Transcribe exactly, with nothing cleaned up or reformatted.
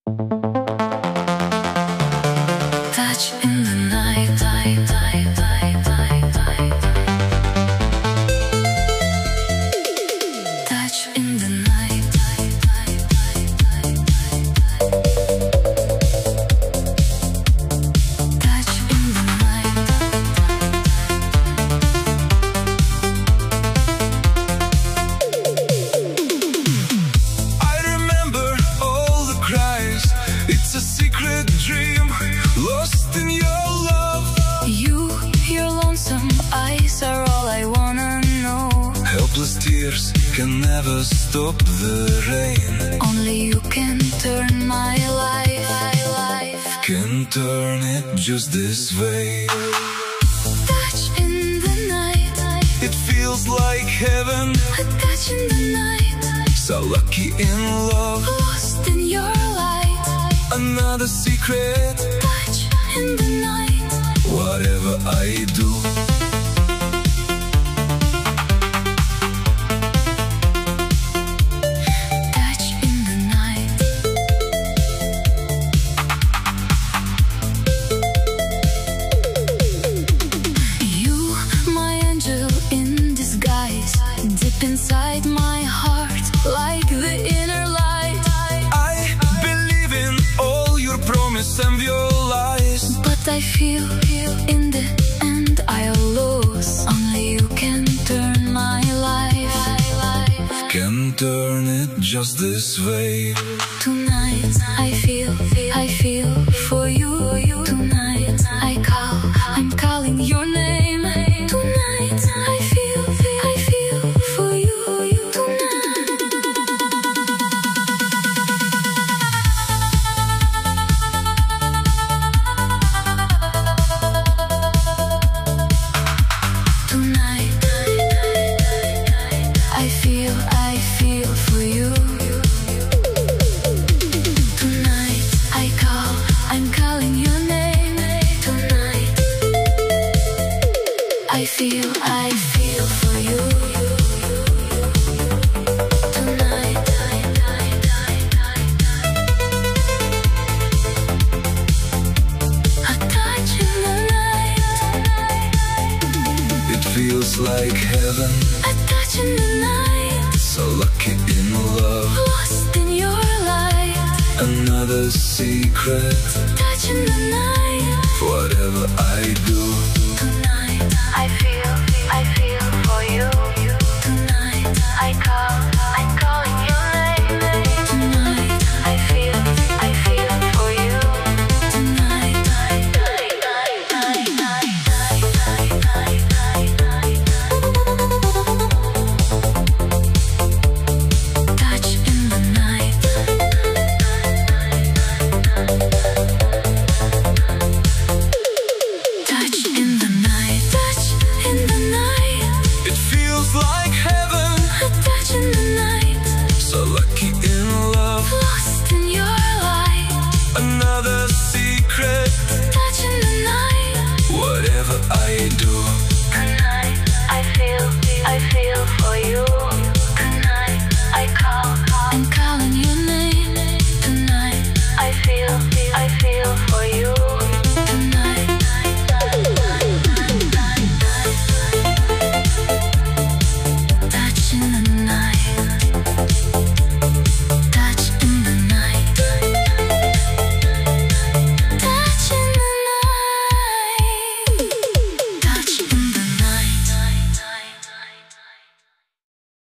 Touch in the night, touch in the night, touch in the night. I remember all the cries. It's a secret dream, lost in your love. You, your lonesome eyes are all I wanna know. Helpless tears can never stop the rain. Only you can turn my life, life. Can turn it just this way. Touch in the night, It feels like heaven, a touch in the night. so lucky in love. Lost in your light, Another secret, touch in the night. whatever I do. Touch in the night. You, my angel in disguise, deep inside my heart, like the inner light. I believe in all your promise and your lies. But I feel in the end I'll lose. Only you can turn my life, life. Can turn it just this way. Tonight I feel, I feel for you. Tonight I call, I'm calling your name. Tonight I feel, I feel for you. Tonight. Tonight I feel, I feel for you. Tonight I call, I'm calling your name. Tonight I feel, I feel for you. Tonight a touch in the night, It feels like heaven, a touch in the night. so lucky in love. Lost in your light, Another secret, touch in the night. whatever I do. Tonight I feel, I feel for you. Tonight I call,